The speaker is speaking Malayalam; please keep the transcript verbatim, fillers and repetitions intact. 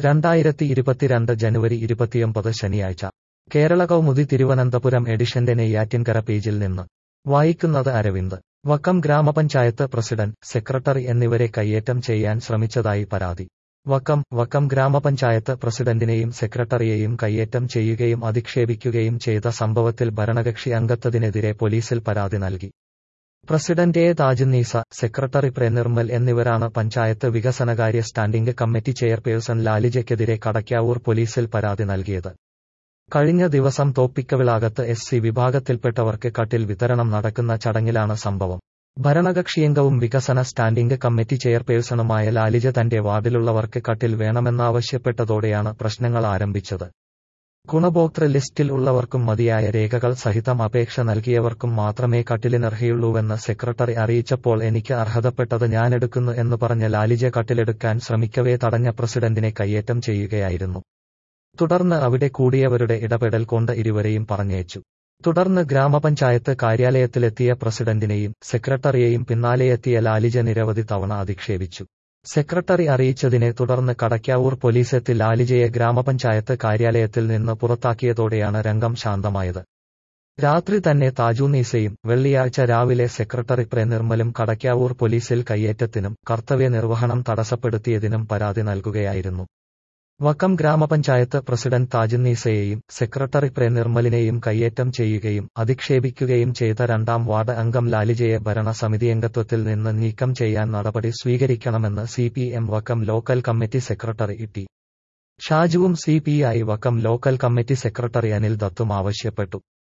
രണ്ടായിരത്തി ഇരുപത്തിരണ്ട് ജനുവരി ഇരുപത്തിയൊമ്പത് ശനിയാഴ്ച കേരള കൗമുദി തിരുവനന്തപുരം എഡിഷന്റെ നെയ്യാറ്റിൻകര പേജിൽ നിന്ന് വായിക്കുന്നത് അരവിന്ദ്. വക്കം ഗ്രാമപഞ്ചായത്ത് പ്രസിഡന്റ്, സെക്രട്ടറി എന്നിവരെ കയ്യേറ്റം ചെയ്യാൻ ശ്രമിച്ചതായി പരാതി. വക്കം വക്കം ഗ്രാമപഞ്ചായത്ത് പ്രസിഡന്റിനെയും സെക്രട്ടറിയെയും കയ്യേറ്റം ചെയ്യുകയും അധിക്ഷേപിക്കുകയും ചെയ്ത സംഭവത്തിൽ ഭരണകക്ഷി അംഗത്വത്തിനെതിരെ പോലീസിൽ പരാതി നൽകി. പ്രസിഡന്റ് എ താജുന്നീസ, സെക്രട്ടറി പ്രേ നിർമ്മൽ എന്നിവരാണ് പഞ്ചായത്ത് വികസനകാര്യ സ്റ്റാൻഡിംഗ് കമ്മിറ്റി ചെയർപേഴ്സൺ ലാലിജയ്ക്കെതിരെ കടയ്ക്കാവൂർ പോലീസിൽ പരാതി നൽകിയത്. കഴിഞ്ഞ ദിവസം തോപ്പിക്കവിളാകത്ത് എസ് സി വിഭാഗത്തിൽപ്പെട്ടവർക്ക് കട്ടിൽ വിതരണം നടക്കുന്ന ചടങ്ങിലാണ് സംഭവം. ഭരണകക്ഷിയംഗവും വികസന സ്റ്റാൻഡിംഗ് കമ്മിറ്റി ചെയർപേഴ്സണുമായ ലാലിജ തന്റെ വാർഡിലുള്ളവർക്ക് കട്ടിൽ വേണമെന്നാവശ്യപ്പെട്ടതോടെയാണ് പ്രശ്നങ്ങൾ ആരംഭിച്ചത്. ഗുണഭോക്തൃ ലിസ്റ്റിൽ ഉള്ളവർക്കും മതിയായ രേഖകൾ സഹിതം അപേക്ഷ നൽകിയവർക്കും മാത്രമേ കട്ടിലിനർഹയുള്ളൂവെന്ന് സെക്രട്ടറി അറിയിച്ചപ്പോൾ എനിക്ക് അർഹതപ്പെട്ടത് ഞാനെടുക്കുന്നു എന്ന് പറഞ്ഞ ലാലിജ കട്ടിലെടുക്കാൻ ശ്രമിക്കവേ തടഞ്ഞ പ്രസിഡന്റിനെ കയ്യേറ്റം ചെയ്യുകയായിരുന്നു. തുടർന്ന് അവിടെ കൂടിയവരുടെ ഇടപെടൽ കൊണ്ട് ഇരുവരെയും പറഞ്ഞയച്ചു. തുടർന്ന് ഗ്രാമപഞ്ചായത്ത് കാര്യാലയത്തിലെത്തിയ പ്രസിഡന്റിനെയും സെക്രട്ടറിയെയും പിന്നാലെയെത്തിയ ലാലിജ നിരവധി തവണ അധിക്ഷേപിച്ചു. സെക്രട്ടറി അറിയിച്ചതിനെ തുടർന്ന് കടയ്ക്കാവൂർ പോലീസെത്തി ലാലിജയെ ഗ്രാമപഞ്ചായത്ത് കാര്യാലയത്തിൽ നിന്ന് പുറത്താക്കിയതോടെയാണ് രംഗം ശാന്തമായത്. രാത്രി തന്നെ താജുന്നീസയും വെള്ളിയാഴ്ച രാവിലെ സെക്രട്ടറി പ്രേ നിർമ്മലും കടയ്ക്കാവൂർ പോലീസിൽ കയ്യേറ്റത്തിനും കർത്തവ്യ നിർവഹണം തടസ്സപ്പെടുത്തിയതിനും പരാതി നൽകുകയായിരുന്നു. വക്കം ഗ്രാമപഞ്ചായത്ത് പ്രസിഡന്റ് താജുന്നീസയെയും സെക്രട്ടറി പ്രേ നിർമ്മലിനെയും കയ്യേറ്റം ചെയ്യുകയും അധിക്ഷേപിക്കുകയും ചെയ്ത രണ്ടാം വാർഡ് അംഗം ലാലിജയെ ഭരണസമിതിയംഗത്വത്തിൽ നിന്ന് നീക്കം ചെയ്യാൻ നടപടി സ്വീകരിക്കണമെന്ന് C P M Vakkom local committee secretary T ഷാജുവും C P I Vakkom local committee secretary Anil ദത്തും ആവശ്യപ്പെട്ടു.